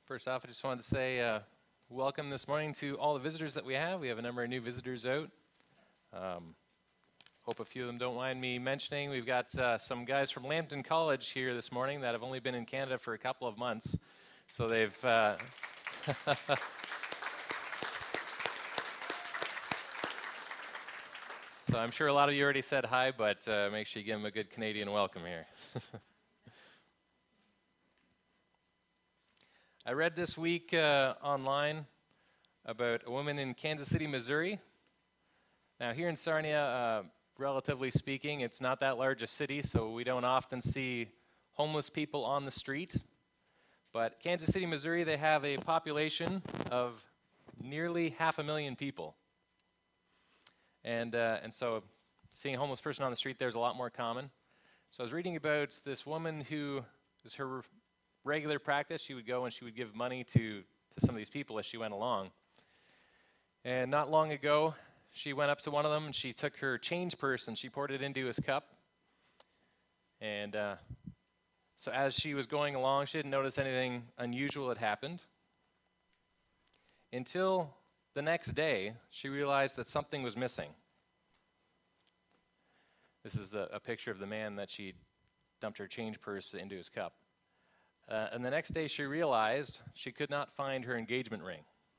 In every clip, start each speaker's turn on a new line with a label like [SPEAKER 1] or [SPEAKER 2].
[SPEAKER 1] First off, I just wanted to say welcome this morning to all the visitors that we have. We have a number of new visitors out. Hope a few of them don't mind me mentioning. We've got some guys from Lambton College here this morning that have only been in Canada for a couple of months. So they've... So I'm sure a lot of you already said hi, but make sure you give them a good Canadian welcome here. I read this week online about a woman in Kansas City, Missouri. Now, here in Sarnia, relatively speaking, it's not that large a city, so we don't often see homeless people on the street. But Kansas City, Missouri, they have a population of nearly 500,000 people. And so seeing a homeless person on the street there is a lot more common. So I was reading about this woman who is her regular practice. She would go and she would give money to some of these people as she went along. And not long ago, she went up to one of them and she took her change purse and she poured it into his cup. And so as she was going along, she didn't notice anything unusual had happened. Until the next day, she realized that something was missing. This is a picture of the man that she dumped her change purse into his cup. And the next day she realized she could not find her engagement ring.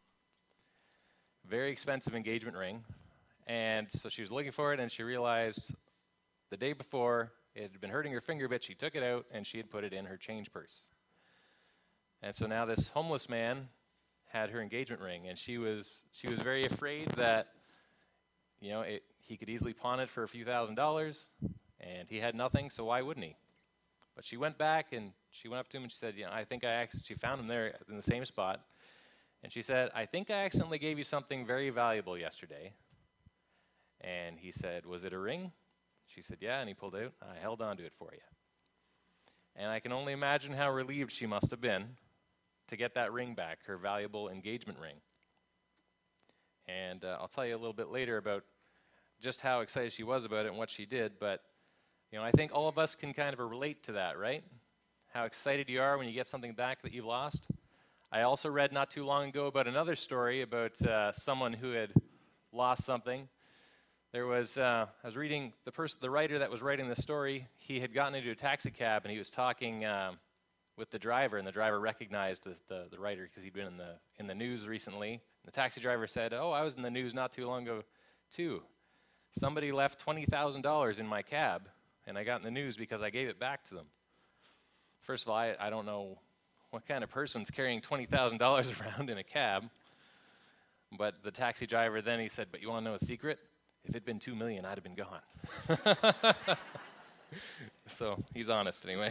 [SPEAKER 1] Very expensive engagement ring. And so she was looking for it and she realized the day before it had been hurting her finger a bit. She took it out and she had put it in her change purse. And so now this homeless man had her engagement ring, and she was very afraid that, he could easily pawn it for a few $1,000s, and he had nothing, so why wouldn't he? But she went back and she went up to him and she said, she found him there in the same spot. And she said, I think I accidentally gave you something very valuable yesterday. And he said, was it a ring? She said, yeah, and he pulled out. I held on to it for you. And I can only imagine how relieved she must have been to get that ring back, her valuable engagement ring. And I'll tell you a little bit later about just how excited she was about it and what she did, but I think all of us can kind of relate to that, right? How excited you are when you get something back that you've lost. I also read not too long ago about another story about someone who had lost something. There was, I was reading, the writer that was writing the story, he had gotten into a taxi cab and he was talking with the driver, and the driver recognized the writer because he'd been in the news recently. And the taxi driver said, oh, I was in the news not too long ago too. Somebody left $20,000 in my cab, and I got in the news because I gave it back to them. First of all, I don't know what kind of person's carrying $20,000 around in a cab, but the taxi driver then he said, but you want to know a secret? If it'd been $2 million, I'd have been gone. So he's honest anyway.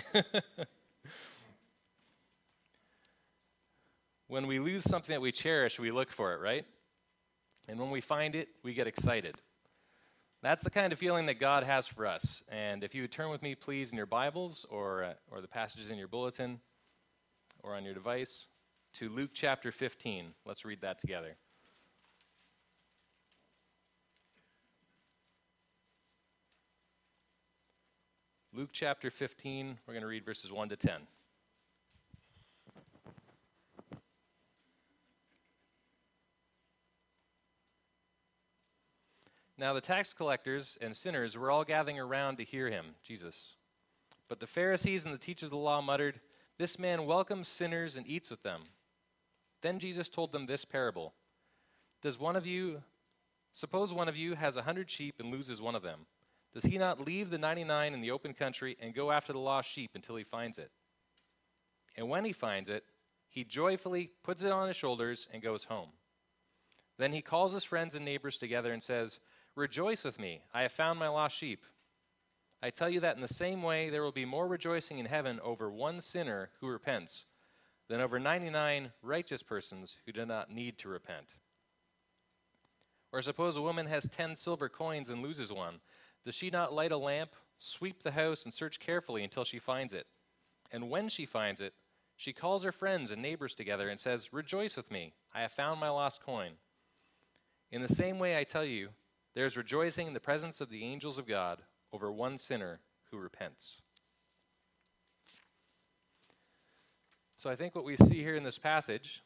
[SPEAKER 1] When we lose something that we cherish, we look for it, right? And when we find it, we get excited. That's the kind of feeling that God has for us. And if you would turn with me, please, in your Bibles or the passages in your bulletin or on your device to Luke chapter 15. Let's read that together. Luke chapter 15, we're going to read verses 1 to 10. Now the tax collectors and sinners were all gathering around to hear him, Jesus. But the Pharisees and the teachers of the law muttered, this man welcomes sinners and eats with them. Then Jesus told them this parable. Suppose one of you has 100 sheep and loses one of them. Does he not leave the 99 in the open country and go after the lost sheep until he finds it? And when he finds it, he joyfully puts it on his shoulders and goes home. Then he calls his friends and neighbors together and says, rejoice with me, I have found my lost sheep. I tell you that in the same way there will be more rejoicing in heaven over one sinner who repents than over 99 righteous persons who do not need to repent. Or suppose a woman has 10 silver coins and loses one. Does she not light a lamp, sweep the house, and search carefully until she finds it? And when she finds it, she calls her friends and neighbors together and says, rejoice with me, I have found my lost coin. In the same way, I tell you, there is rejoicing in the presence of the angels of God over one sinner who repents. So I think what we see here in this passage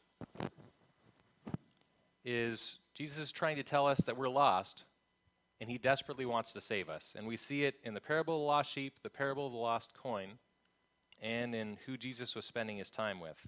[SPEAKER 1] is Jesus is trying to tell us that we're lost, and he desperately wants to save us. And we see it in the parable of the lost sheep, the parable of the lost coin, and in who Jesus was spending his time with.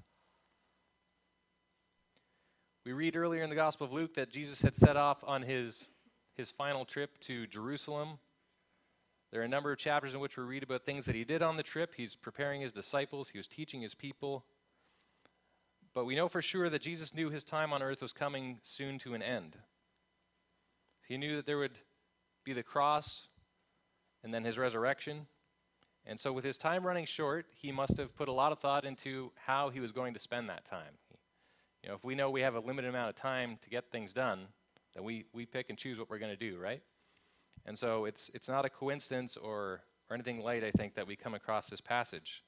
[SPEAKER 1] We read earlier in the Gospel of Luke that Jesus had set off on his final trip to Jerusalem. There are a number of chapters in which we read about things that he did on the trip. He's preparing his disciples. He was teaching his people. But we know for sure that Jesus knew his time on earth was coming soon to an end. He knew that there would be the cross and then his resurrection. And so with his time running short, he must have put a lot of thought into how he was going to spend that time. You know, if we know we have a limited amount of time to get things done, then we pick and choose what we're going to do, right? And so it's not a coincidence or anything light, I think, that we come across this passage.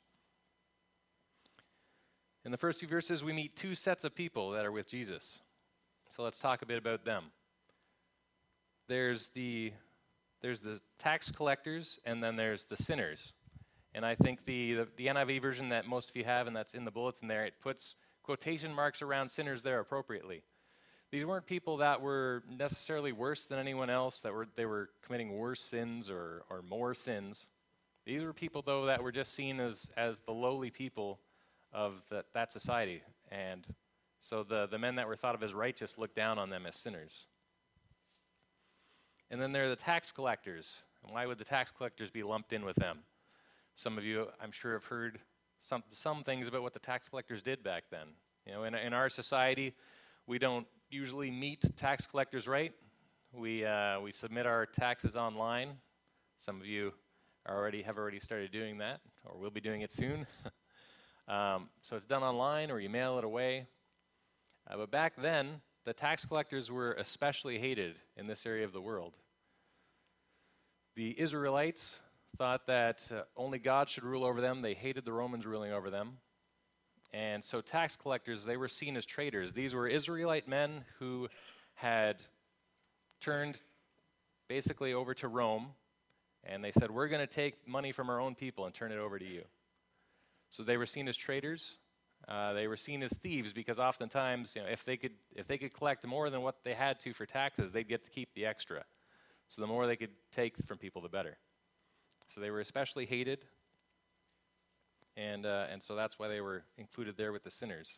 [SPEAKER 1] In the first few verses, we meet two sets of people that are with Jesus. So let's talk a bit about them. There's the tax collectors, and then there's the sinners. And I think the NIV version that most of you have, and that's in the bulletin there, it puts quotation marks around sinners there appropriately. These weren't people that were necessarily worse than anyone else, they were committing worse sins or more sins. These were people, though, that were just seen as the lowly people of that society. And so the men that were thought of as righteous looked down on them as sinners. And then there are the tax collectors. And why would the tax collectors be lumped in with them? Some of you, I'm sure, have heard some things about what the tax collectors did back then. You know, in our society, we don't usually meet tax collectors right. We submit our taxes online. Some of you have already started doing that, or will be doing it soon. So it's done online, or you mail it away. But back then, the tax collectors were especially hated in this area of the world. The Israelites thought that only God should rule over them. They hated the Romans ruling over them. And so tax collectors, they were seen as traitors. These were Israelite men who had turned basically over to Rome, and they said, we're going to take money from our own people and turn it over to you. So they were seen as traitors. They were seen as thieves because oftentimes, if they could collect more than what they had to for taxes, they'd get to keep the extra. So the more they could take from people, the better. So they were especially hated, and so that's why they were included there with the sinners.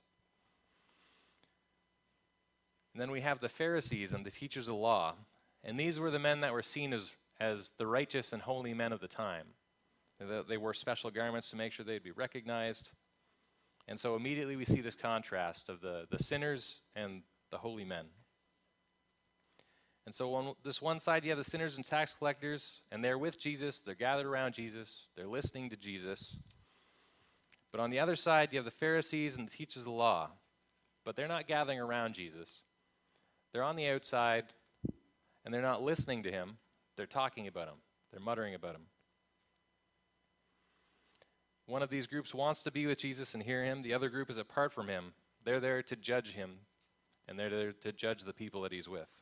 [SPEAKER 1] And then we have the Pharisees and the teachers of the law, and these were the men that were seen as the righteous and holy men of the time. They wore special garments to make sure they'd be recognized. And so immediately we see this contrast of the sinners and the holy men. And so on this one side, you have the sinners and tax collectors, and they're with Jesus. They're gathered around Jesus. They're listening to Jesus. But on the other side, you have the Pharisees and the teachers of the law. But they're not gathering around Jesus. They're on the outside, and they're not listening to him. They're talking about him. They're muttering about him. One of these groups wants to be with Jesus and hear him. The other group is apart from him. They're there to judge him, and they're there to judge the people that he's with.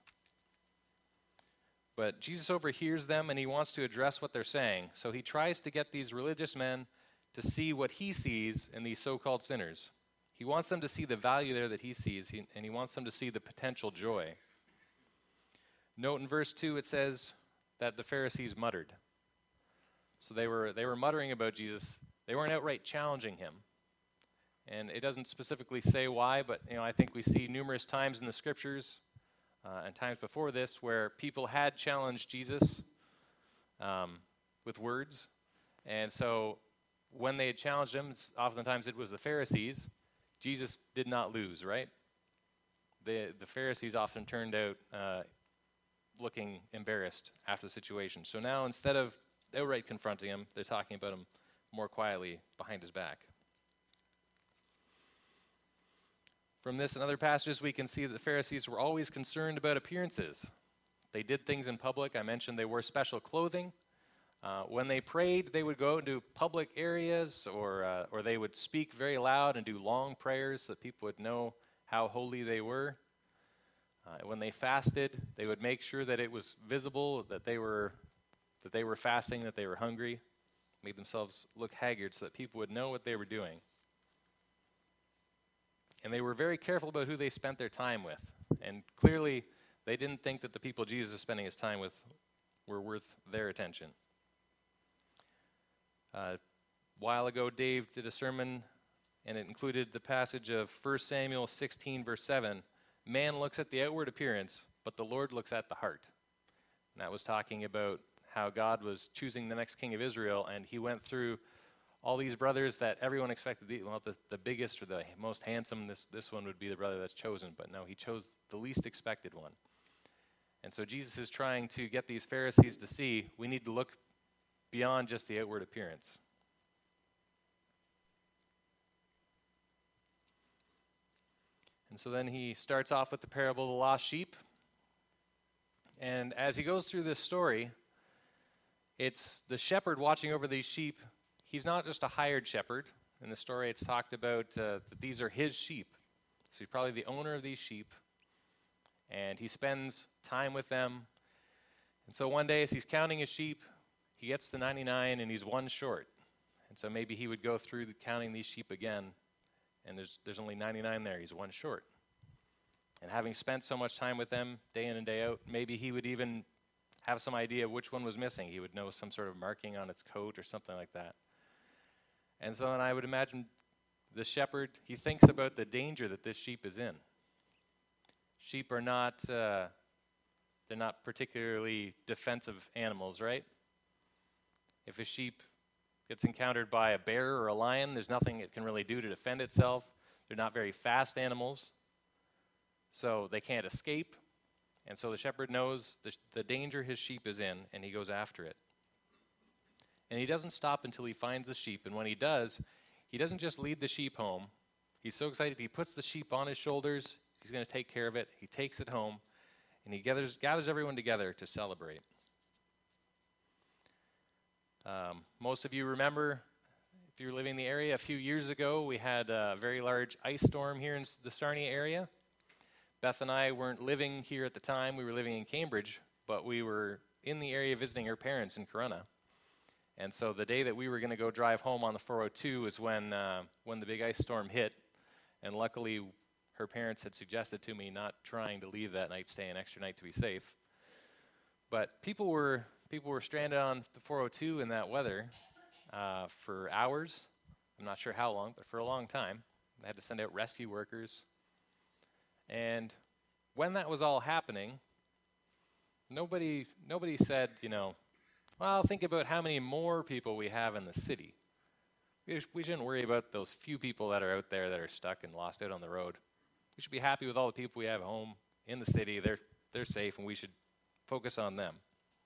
[SPEAKER 1] But Jesus overhears them, and he wants to address what they're saying. So he tries to get these religious men to see what he sees in these so-called sinners. He wants them to see the value there that he sees, and he wants them to see the potential joy. Note in verse 2, it says that the Pharisees muttered. So they were muttering about Jesus. They weren't outright challenging him. And it doesn't specifically say why, but I think we see numerous times in the scriptures and times before this where people had challenged Jesus with words. And so when they had challenged him, oftentimes it was the Pharisees. Jesus did not lose, right? The Pharisees often turned out looking embarrassed after the situation. So now instead of outright confronting him, they're talking about him more quietly behind his back. From this and other passages, we can see that the Pharisees were always concerned about appearances. They did things in public. I mentioned they wore special clothing. When they prayed, they would go into public areas, or they would speak very loud and do long prayers so that people would know how holy they were. When they fasted, they would make sure that it was visible that they were fasting, that they were hungry, made themselves look haggard so that people would know what they were doing. And they were very careful about who they spent their time with. And clearly, they didn't think that the people Jesus was spending his time with were worth their attention. A while ago, Dave did a sermon, and it included the passage of 1 Samuel 16, verse 7. Man looks at the outward appearance, but the Lord looks at the heart. And that was talking about how God was choosing the next king of Israel, and he went through all these brothers that everyone expected, the biggest or the most handsome, this one would be the brother that's chosen, but no, he chose the least expected one. And so Jesus is trying to get these Pharisees to see we need to look beyond just the outward appearance. And so then he starts off with the parable of the lost sheep. And as he goes through this story, it's the shepherd watching over these sheep. He's not just a hired shepherd. In the story, it's talked about that these are his sheep. So he's probably the owner of these sheep. And he spends time with them. And so one day, as he's counting his sheep, he gets to 99 and he's one short. And so maybe he would go through counting these sheep again, and there's only 99 there. He's one short. And having spent so much time with them day in and day out, maybe he would even have some idea of which one was missing. He would know some sort of marking on its coat or something like that. And so then I would imagine the shepherd, he thinks about the danger that this sheep is in. Sheep are not, they're not particularly defensive animals, right? If a sheep gets encountered by a bear or a lion, there's nothing it can really do to defend itself. They're not very fast animals, so they can't escape. And so the shepherd knows the danger his sheep is in, and he goes after it. And he doesn't stop until he finds the sheep. And when he does, he doesn't just lead the sheep home. He's so excited, he puts the sheep on his shoulders. He's going to take care of it. He takes it home, and he gathers everyone together to celebrate. Most of you remember, if you were living in the area, a few years ago, we had a very large ice storm here in the Sarnia area. Beth and I weren't living here at the time. We were living in Cambridge, but we were in the area visiting her parents in Corunna. And so the day that we were going to go drive home on the 402 was when the big ice storm hit. And luckily, her parents had suggested to me not trying to leave that night, stay an extra night to be safe. But people were stranded on the 402 in that weather for hours. I'm not sure how long, but for a long time. They had to send out rescue workers. And when that was all happening, nobody said, well, think about how many more people we have in the city. We shouldn't worry about those few people that are out there that are stuck and lost out on the road. We should be happy with all the people we have at home in the city. They're safe, and we should focus on them.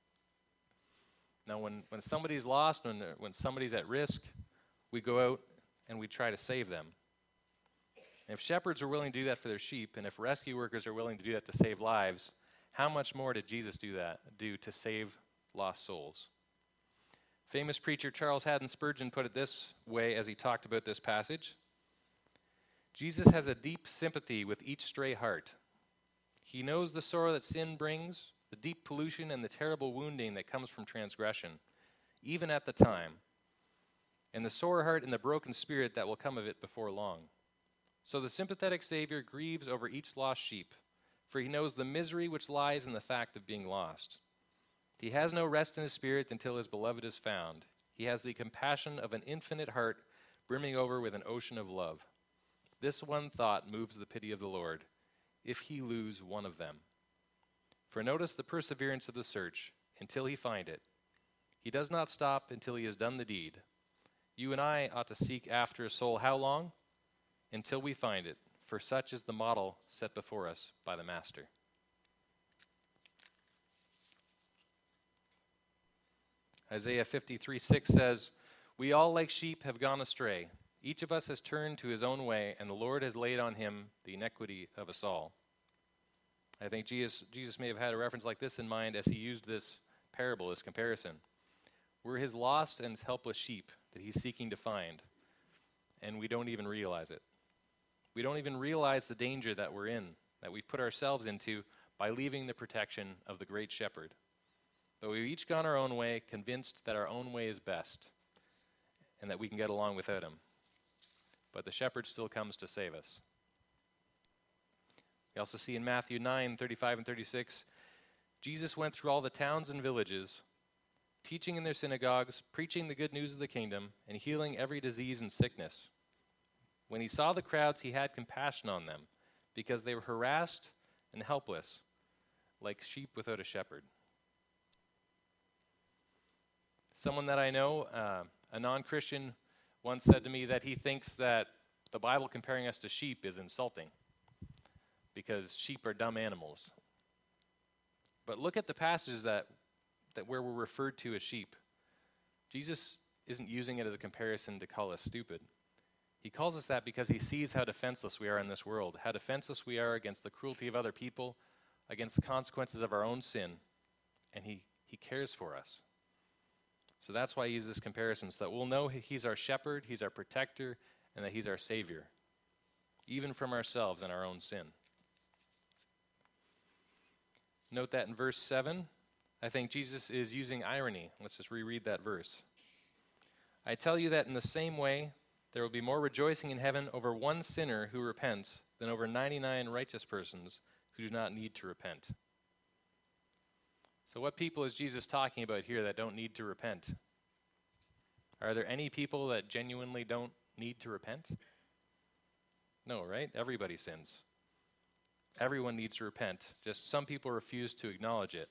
[SPEAKER 1] Now, when somebody's lost, when somebody's at risk, we go out and we try to save them. And if shepherds are willing to do that for their sheep, and if rescue workers are willing to do that to save lives, how much more did Jesus do to save lost souls? Famous preacher Charles Haddon Spurgeon put it this way as he talked about this passage. Jesus has a deep sympathy with each stray heart. He knows the sorrow that sin brings, the deep pollution and the terrible wounding that comes from transgression, even at the time, and the sore heart and the broken spirit that will come of it before long. So the sympathetic Savior grieves over each lost sheep, for he knows the misery which lies in the fact of being lost. He has no rest in his spirit until his beloved is found. He has the compassion of an infinite heart brimming over with an ocean of love. This one thought moves the pity of the Lord, if he lose one of them. For notice the perseverance of the search until he find it. He does not stop until he has done the deed. You and I ought to seek after a soul how long? Until we find it, for such is the model set before us by the Master. Isaiah 53:6 says, "We all like sheep have gone astray. Each of us has turned to his own way, and the Lord has laid on him the iniquity of us all." I think Jesus may have had a reference like this in mind as he used this parable, this comparison. We're his lost and helpless sheep that he's seeking to find, and we don't even realize it. We don't even realize the danger that we're in, that we've put ourselves into by leaving the protection of the great shepherd. But we've each gone our own way, convinced that our own way is best, and that we can get along without him. But the shepherd still comes to save us. You also see in Matthew 9:35 and 36, Jesus went through all the towns and villages, teaching in their synagogues, preaching the good news of the kingdom, and healing every disease and sickness. When he saw the crowds, he had compassion on them, because they were harassed and helpless, like sheep without a shepherd. Someone that I know, a non-Christian, once said to me that he thinks that the Bible comparing us to sheep is insulting, because sheep are dumb animals. But look at the passages that where we're referred to as sheep. Jesus isn't using it as a comparison to call us stupid. He calls us that because he sees how defenseless we are in this world, how defenseless we are against the cruelty of other people, against the consequences of our own sin, and he cares for us. So that's why he uses this comparison, so that we'll know he's our shepherd, he's our protector, and that he's our savior, even from ourselves and our own sin. Note that in verse 7, I think Jesus is using irony. Let's just reread that verse. I tell you that in the same way, there will be more rejoicing in heaven over one sinner who repents than over 99 righteous persons who do not need to repent. So what people is Jesus talking about here that don't need to repent? Are there any people that genuinely don't need to repent? No, right? Everybody sins. Everyone needs to repent. Just some people refuse to acknowledge it.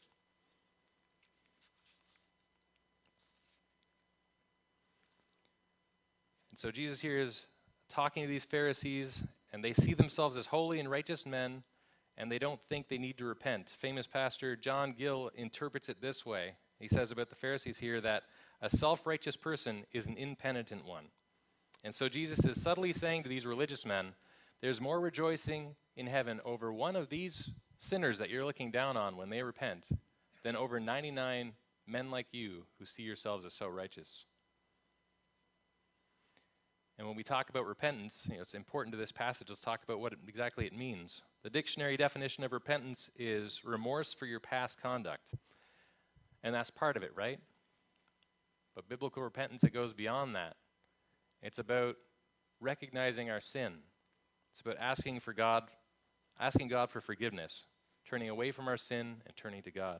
[SPEAKER 1] And so Jesus here is talking to these Pharisees, and they see themselves as holy and righteous men, and they don't think they need to repent. Famous pastor John Gill interprets it this way. He says about the Pharisees here that a self-righteous person is an impenitent one. And so Jesus is subtly saying to these religious men, there's more rejoicing in heaven over one of these sinners that you're looking down on when they repent than over 99 men like you who see yourselves as so righteous. And when we talk about repentance, it's important to this passage. Let's talk about what exactly it means. The dictionary definition of repentance is remorse for your past conduct. And that's part of it, right? But biblical repentance, it goes beyond that. It's about recognizing our sin. It's about asking God for forgiveness, turning away from our sin and turning to God.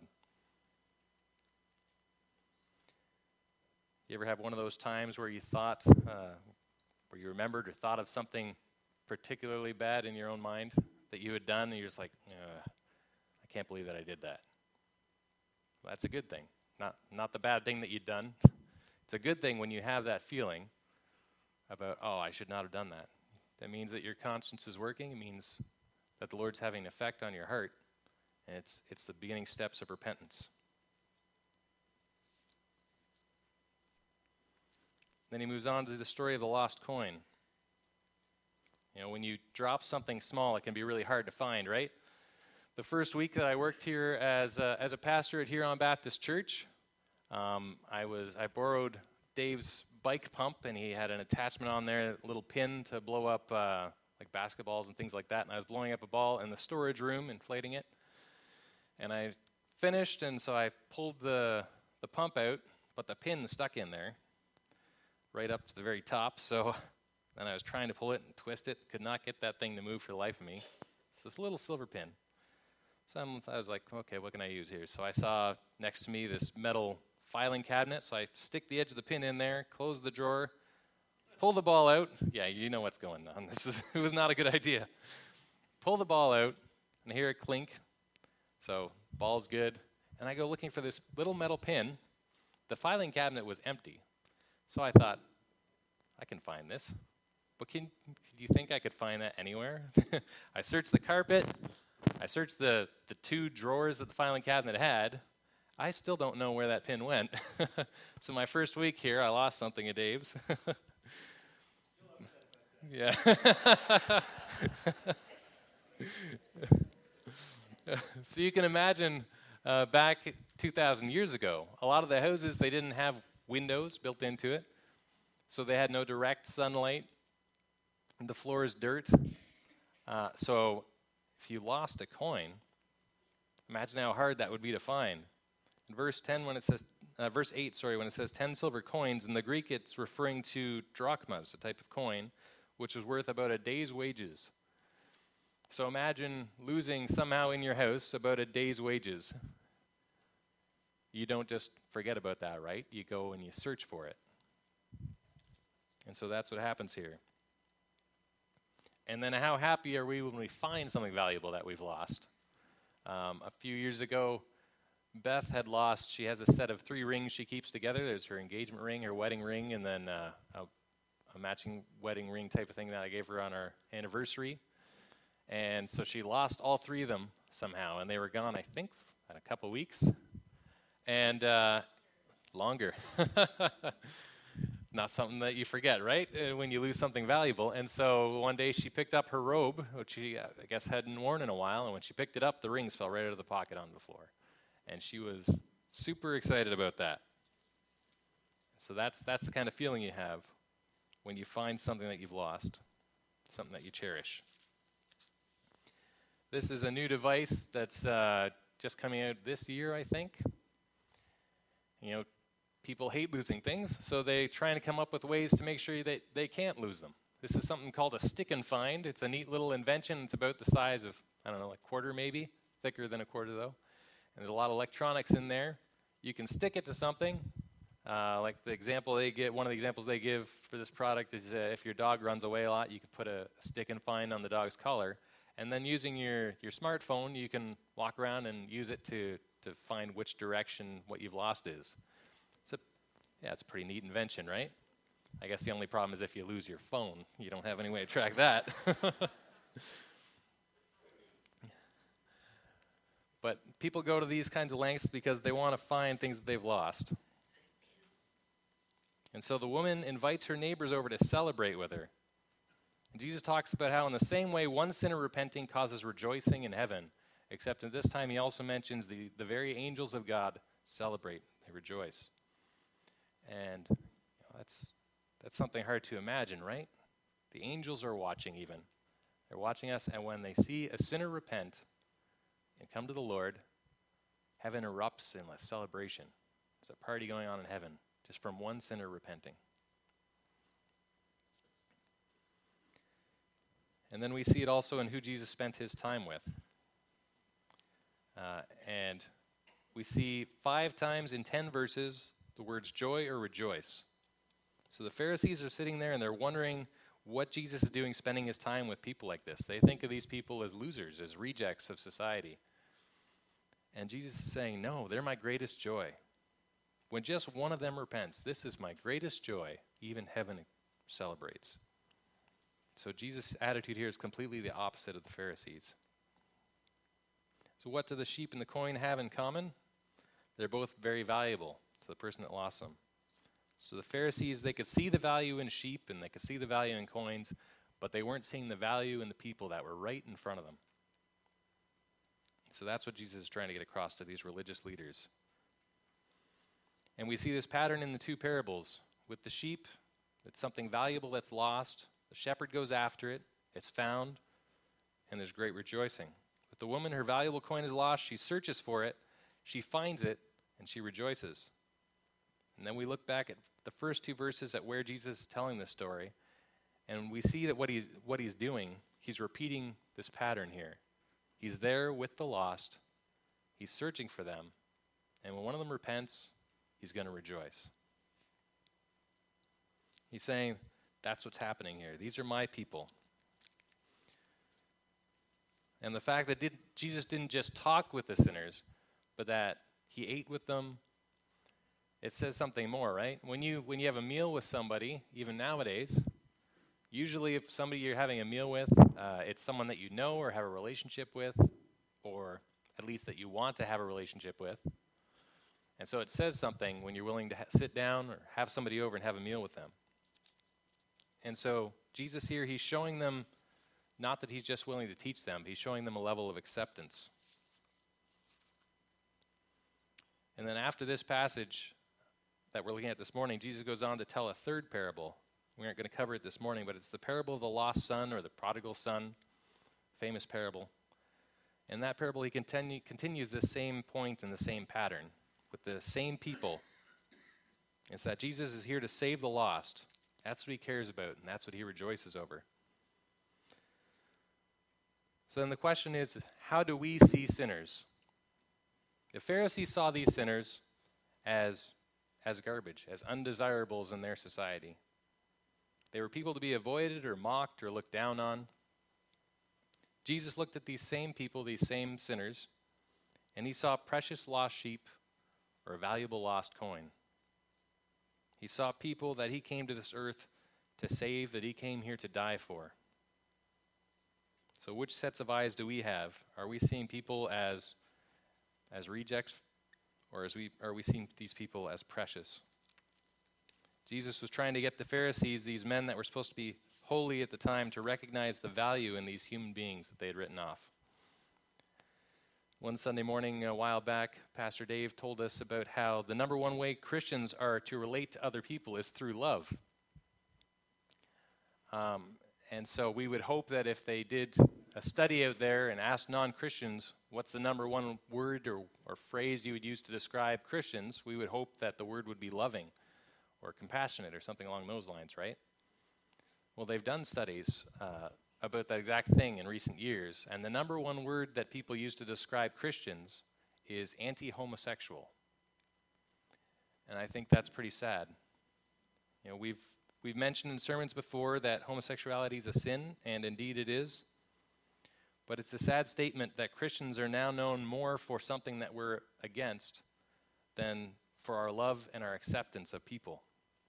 [SPEAKER 1] You ever have one of those times where you thought, where you remembered or thought of something particularly bad in your own mind that you had done, and you're just like, I can't believe that I did that. Well, that's a good thing, not the bad thing that you'd done. It's a good thing when you have that feeling about, I should not have done that. That means that your conscience is working. It means that the Lord's having an effect on your heart, and it's the beginning steps of repentance. Then he moves on to the story of the lost coin. When you drop something small, it can be really hard to find, right? The first week that I worked here as a pastor at Huron Baptist Church, I borrowed Dave's bike pump, and he had an attachment on there, a little pin to blow up like basketballs and things like that. And I was blowing up a ball in the storage room, inflating it. And I finished, and so I pulled the pump out, but the pin stuck in there, right up to the very top. So then I was trying to pull it and twist it, could not get that thing to move for the life of me. It's this little silver pin. So I was like, okay, what can I use here? So I saw next to me this metal filing cabinet, so I stick the edge of the pin in there, close the drawer, pull the ball out. Yeah, you know what's going on. It was not a good idea. Pull the ball out, and I hear it clink. So ball's good. And I go looking for this little metal pin. The filing cabinet was empty. So I thought, I can find this. But do you think I could find that anywhere? I searched the carpet. I searched the two drawers that the filing cabinet had. I still don't know where that pin went. So my first week here, I lost something at Dave's. Yeah. So you can imagine back 2,000 years ago, a lot of the houses, they didn't have windows built into it. So they had no direct sunlight. The floor is dirt. So if you lost a coin, imagine how hard that would be to find. In verse 8, when it says 10 silver coins, in the Greek it's referring to drachmas, a type of coin, which was worth about a day's wages. So imagine losing somehow in your house about a day's wages. You don't just forget about that, right? You go and you search for it. And so that's what happens here. And then how happy are we when we find something valuable that we've lost? A few years ago, Beth had lost, she has a set of 3 rings she keeps together. There's her engagement ring, her wedding ring, and then a matching wedding ring type of thing that I gave her on our anniversary. And so she lost all 3 of them somehow, and they were gone, I think, in a couple weeks. And longer. Not something that you forget, right? When you lose something valuable. And so one day she picked up her robe, which she, I guess, hadn't worn in a while. And when she picked it up, the rings fell right out of the pocket on the floor. And she was super excited about that. So that's the kind of feeling you have when you find something that you've lost, something that you cherish. This is a new device that's just coming out this year, I think. You know, people hate losing things, so they try to come up with ways to make sure that they can't lose them. This is something called a stick and find. It's a neat little invention. It's about the size of, I don't know, like a quarter maybe, thicker than a quarter though. And there's a lot of electronics in there. You can stick it to something. Like the example they get, one of the examples they give for this product is if your dog runs away a lot, you can put a stick and find on the dog's collar. And then using your smartphone, you can walk around and use it to find which direction what you've lost is. It's a pretty neat invention, right? I guess the only problem is if you lose your phone, you don't have any way to track that. But people go to these kinds of lengths because they want to find things that they've lost. And so the woman invites her neighbors over to celebrate with her. And Jesus talks about how in the same way one sinner repenting causes rejoicing in heaven, except at this time he also mentions the very angels of God celebrate, they rejoice. And that's something hard to imagine, right? The angels are watching even. They're watching us, and when they see a sinner repent and come to the Lord, heaven erupts in a celebration. There's a party going on in heaven just from one sinner repenting. And then we see it also in who Jesus spent his time with. And we see 5 times in 10 verses the words joy or rejoice. So the Pharisees are sitting there and they're wondering what Jesus is doing spending his time with people like this. They think of these people as losers, as rejects of society. And Jesus is saying, no, they're my greatest joy. When just one of them repents, this is my greatest joy. Even heaven celebrates. So Jesus' attitude here is completely the opposite of the Pharisees. So what do the sheep and the coin have in common? They're both very valuable to the person that lost them. So the Pharisees, they could see the value in sheep and they could see the value in coins, but they weren't seeing the value in the people that were right in front of them. So that's what Jesus is trying to get across to these religious leaders. And we see this pattern in the 2 parables. With the sheep, it's something valuable that's lost. The shepherd goes after it. It's found. And there's great rejoicing. With the woman, her valuable coin is lost. She searches for it. She finds it. And she rejoices. And then we look back at the first 2 verses at where Jesus is telling this story. And we see that what he's doing, he's repeating this pattern here. He's there with the lost. He's searching for them. And when one of them repents, he's going to rejoice. He's saying, that's what's happening here. These are my people. And the fact that Jesus didn't just talk with the sinners, but that he ate with them, it says something more, right? When you have a meal with somebody, even nowadays, usually if somebody you're having a meal with, it's someone that you know or have a relationship with, or at least that you want to have a relationship with. And so it says something when you're willing to sit down or have somebody over and have a meal with them. And so Jesus here, he's showing them, not that he's just willing to teach them, he's showing them a level of acceptance. And then after this passage that we're looking at this morning, Jesus goes on to tell a 3rd parable. We aren't going to cover it this morning, but it's the parable of the lost son or the prodigal son, famous parable. In that parable, he continues this same point and the same pattern with the same people. It's that Jesus is here to save the lost. That's what he cares about, and that's what he rejoices over. So then the question is, how do we see sinners? The Pharisees saw these sinners as garbage, as undesirables in their society. They were people to be avoided or mocked or looked down on. Jesus looked at these same people, these same sinners, and he saw precious lost sheep or a valuable lost coin. He saw people that he came to this earth to save, that he came here to die for. So which sets of eyes do we have? Are we seeing people as rejects, or are we seeing these people as precious? Jesus was trying to get the Pharisees, these men that were supposed to be holy at the time, to recognize the value in these human beings that they had written off. One Sunday morning a while back, Pastor Dave told us about how the number one way Christians are to relate to other people is through love. And so we would hope that if they did a study out there and asked non-Christians, what's the number one word or phrase you would use to describe Christians, we would hope that the word would be loving or compassionate or something along those lines, right? Well, they've done studies about that exact thing in recent years, and the number one word that people use to describe Christians is anti-homosexual. And I think that's pretty sad. You know, we've mentioned in sermons before that homosexuality is a sin, and indeed it is. But it's a sad statement that Christians are now known more for something that we're against than for our love and our acceptance of people.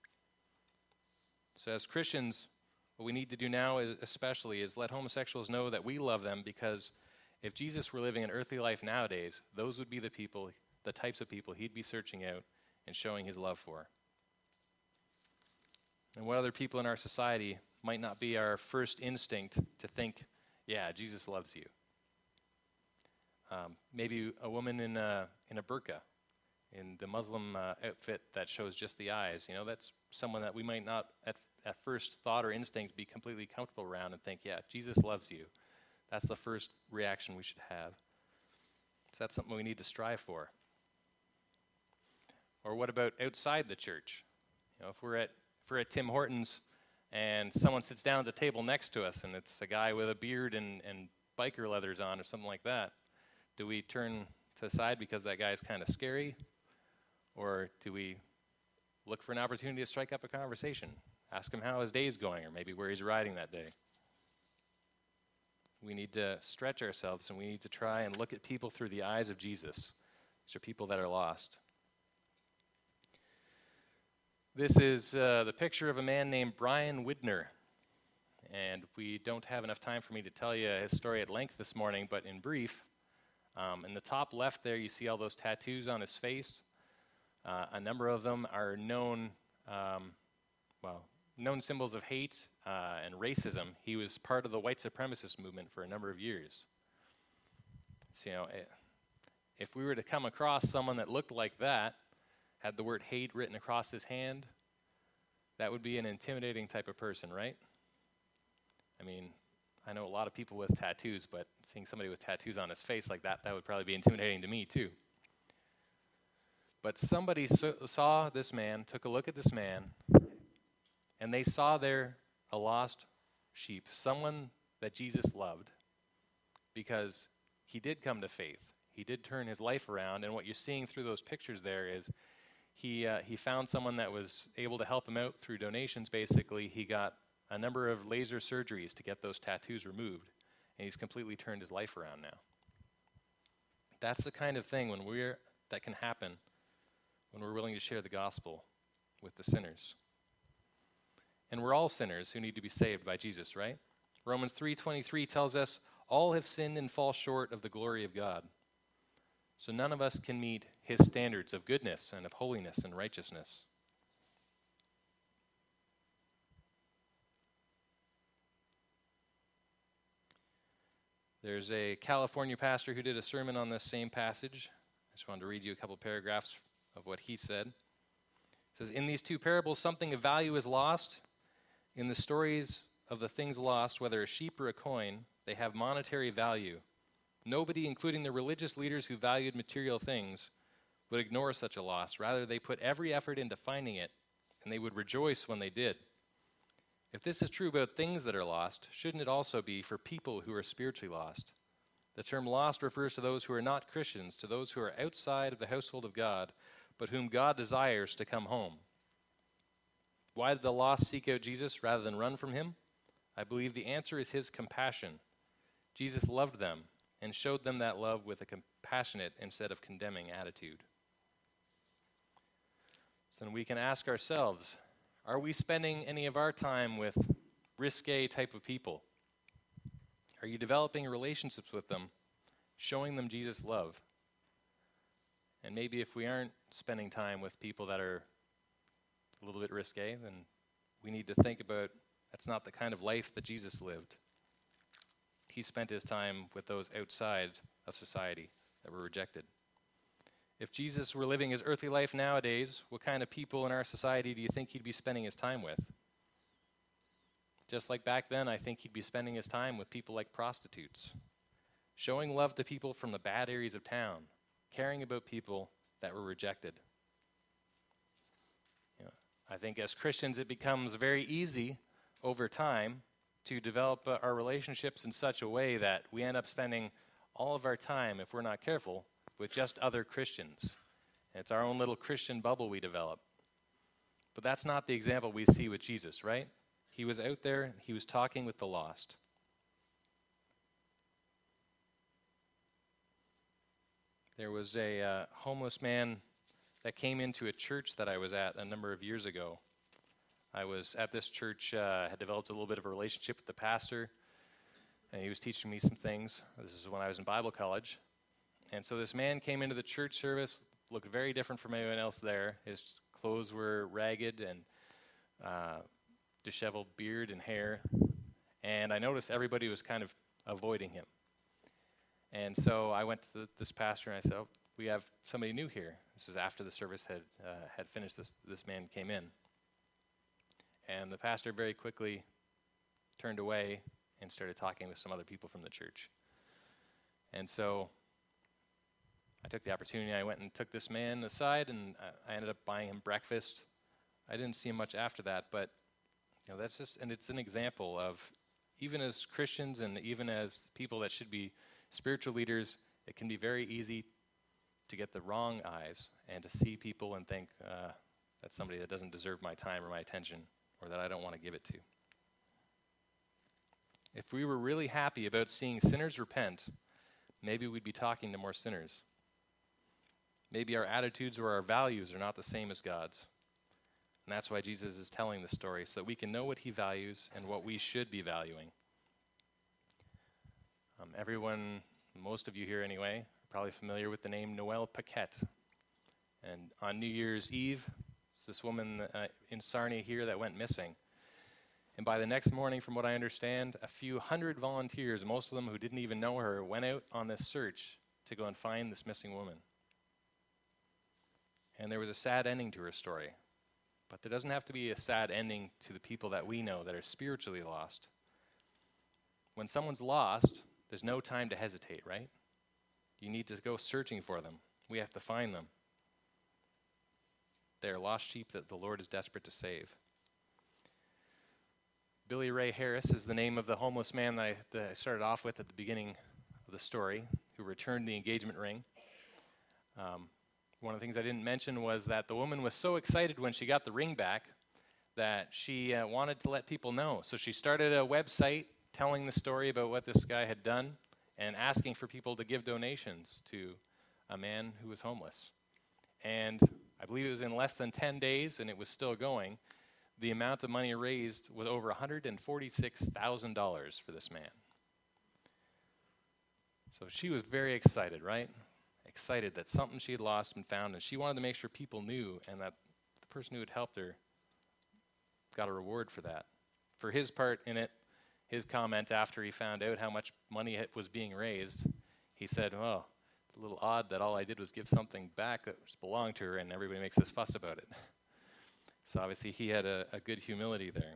[SPEAKER 1] So as Christians, what we need to do now especially is let homosexuals know that we love them, because if Jesus were living an earthly life nowadays, those would be the people, the types of people he'd be searching out and showing his love for. And what other people in our society might not be our first instinct to think, yeah, Jesus loves you. Maybe a woman in a burqa, in the Muslim outfit that shows just the eyes. You know, that's someone that we might not at first thought or instinct be completely comfortable around and think, yeah, Jesus loves you. That's the first reaction we should have. So that's something we need to strive for. Or what about outside the church? You know, if we're at Tim Hortons and someone sits down at the table next to us and it's a guy with a beard and biker leathers on or something like that, do we turn to the side because that guy's kind of scary? Or do we look for an opportunity to strike up a conversation? Ask him how his day's going, or maybe where he's riding that day. We need to stretch ourselves, and we need to try and look at people through the eyes of Jesus. These are people that are lost. This is the picture of a man named Brian Widner. And we don't have enough time for me to tell you his story at length this morning, but in brief, in the top left there, you see all those tattoos on his face. A number of them are known symbols of hate and racism. He was part of the white supremacist movement for a number of years. So, you know, if we were to come across someone that looked like that, had the word hate written across his hand, that would be an intimidating type of person, right? I mean, I know a lot of people with tattoos, but seeing somebody with tattoos on his face like that, that would probably be intimidating to me too. But somebody saw this man, took a look at this man, and they saw there a lost sheep, someone that Jesus loved, because he did come to faith. He did turn his life around, and what you're seeing through those pictures there is he found someone that was able to help him out through donations, basically. He got a number of laser surgeries to get those tattoos removed, and he's completely turned his life around now. That's the kind of thing that can happen when we're willing to share the gospel with the sinners. And we're all sinners who need to be saved by Jesus, right? Romans 3:23 tells us, all have sinned and fall short of the glory of God. So none of us can meet his standards of goodness and of holiness and righteousness. There's a California pastor who did a sermon on this same passage. I just wanted to read you a couple paragraphs of what he said. It says, in these two parables, something of value is lost. In the stories of the things lost, whether a sheep or a coin, they have monetary value. Nobody, including the religious leaders who valued material things, would ignore such a loss. Rather, they put every effort into finding it, and they would rejoice when they did. If this is true about things that are lost, shouldn't it also be for people who are spiritually lost? The term lost refers to those who are not Christians, to those who are outside of the household of God, but whom God desires to come home. Why did the lost seek out Jesus rather than run from him? I believe the answer is his compassion. Jesus loved them and showed them that love with a compassionate instead of condemning attitude. So then we can ask ourselves, are we spending any of our time with risque type of people? Are you developing relationships with them, showing them Jesus' love? And maybe if we aren't spending time with people that are a little bit risque, then we need to think about that's not the kind of life that Jesus lived. He spent his time with those outside of society that were rejected. If Jesus were living his earthly life nowadays, what kind of people in our society do you think he'd be spending his time with? Just like back then, I think he'd be spending his time with people like prostitutes, showing love to people from the bad areas of town, caring about people that were rejected. I think as Christians, it becomes very easy over time to develop our relationships in such a way that we end up spending all of our time, if we're not careful, with just other Christians. And it's our own little Christian bubble we develop. But that's not the example we see with Jesus, right? He was out there, he was talking with the lost. There was a homeless man that came into a church that I was at a number of years ago. I was at this church, had developed a little bit of a relationship with the pastor, and he was teaching me some things. This is when I was in Bible college. And so this man came into the church service, looked very different from anyone else there. His clothes were ragged and disheveled beard and hair. And I noticed everybody was kind of avoiding him. And so I went to this pastor and I said, "Oh, we have somebody new here." This was after the service had finished. This man came in. And the pastor very quickly turned away and started talking with some other people from the church. And so I took the opportunity. I went and took this man aside, and I ended up buying him breakfast. I didn't see him much after that, but that's just, and it's an example of, even as Christians and even as people that should be spiritual leaders, it can be very easy to get the wrong eyes and to see people and think that's somebody that doesn't deserve my time or my attention, or that I don't want to give it to. If we were really happy about seeing sinners repent, maybe we'd be talking to more sinners. Maybe our attitudes or our values are not the same as God's. And that's why Jesus is telling the story, so that we can know what he values and what we should be valuing. Everyone, most of you here anyway, are probably familiar with the name Noelle Paquette. And on New Year's Eve, it's this woman in Sarnia here that went missing. And by the next morning, from what I understand, a few hundred volunteers, most of them who didn't even know her, went out on this search to go and find this missing woman. And there was a sad ending to her story. But there doesn't have to be a sad ending to the people that we know that are spiritually lost. When someone's lost, there's no time to hesitate, right? You need to go searching for them. We have to find them. They are lost sheep that the Lord is desperate to save. Billy Ray Harris is the name of the homeless man that I started off with at the beginning of the story, who returned the engagement ring. One of the things I didn't mention was that the woman was so excited when she got the ring back that she wanted to let people know. So she started a website telling the story about what this guy had done and asking for people to give donations to a man who was homeless. And I believe it was in less than 10 days, and it was still going. The amount of money raised was over $146,000 for this man. So she was very excited, right? Excited that something she had lost and found, and she wanted to make sure people knew, and that the person who had helped her got a reward for that. For his part in it, his comment after he found out how much money was being raised, he said, "Oh, it's a little odd that all I did was give something back that belonged to her, and everybody makes this fuss about it." So obviously he had a good humility there.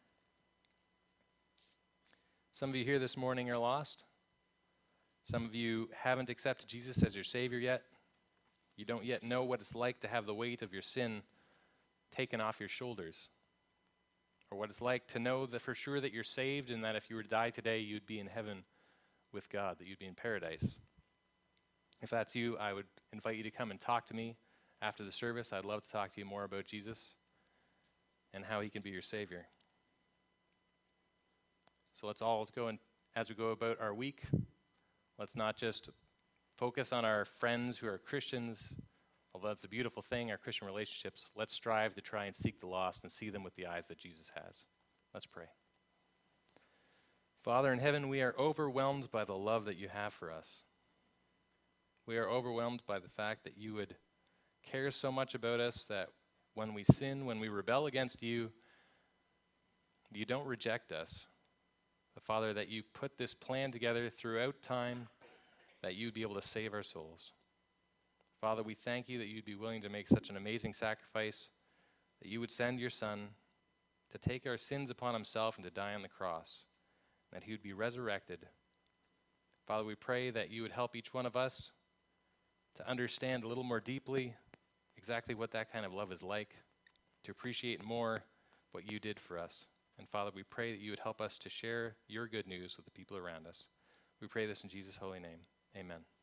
[SPEAKER 1] Some of you here this morning are lost. Some of you haven't accepted Jesus as your Savior yet. You don't yet know what it's like to have the weight of your sin taken off your shoulders. Or what it's like to know that for sure that you're saved and that if you were to die today, you'd be in heaven with God, that you'd be in paradise. If that's you, I would invite you to come and talk to me after the service. I'd love to talk to you more about Jesus and how he can be your Savior. So let's all go, and as we go about our week, let's not just focus on our friends who are Christians, although that's a beautiful thing, our Christian relationships. Let's strive to try and seek the lost and see them with the eyes that Jesus has. Let's pray. Father in heaven, we are overwhelmed by the love that you have for us. We are overwhelmed by the fact that you would care so much about us that when we sin, when we rebel against you, you don't reject us. Father, that you put this plan together throughout time, that you'd be able to save our souls. Father, we thank you that you'd be willing to make such an amazing sacrifice, that you would send your Son to take our sins upon himself and to die on the cross, that he would be resurrected. Father, we pray that you would help each one of us to understand a little more deeply exactly what that kind of love is like, to appreciate more what you did for us. And Father, we pray that you would help us to share your good news with the people around us. We pray this in Jesus' holy name. Amen.